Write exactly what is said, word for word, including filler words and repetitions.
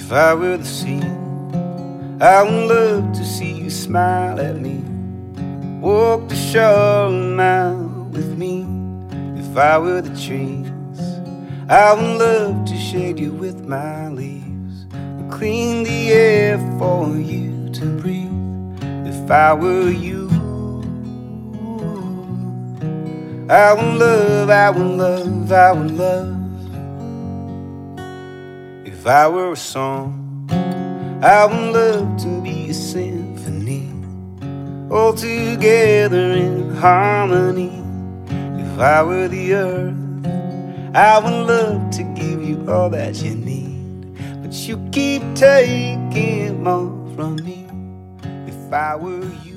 If I were the sea, I would love to see you smile at me. Walk the shore a mile with me. If I were the trees, I would love to shade you with my leaves, and clean the air for you to breathe. If I were you, I would love, I would love, I would love. If I were a song, I would love to be a symphony, all together in harmony. If I were the earth, I would love to give you all that you need, but you keep taking more from me. If I were you,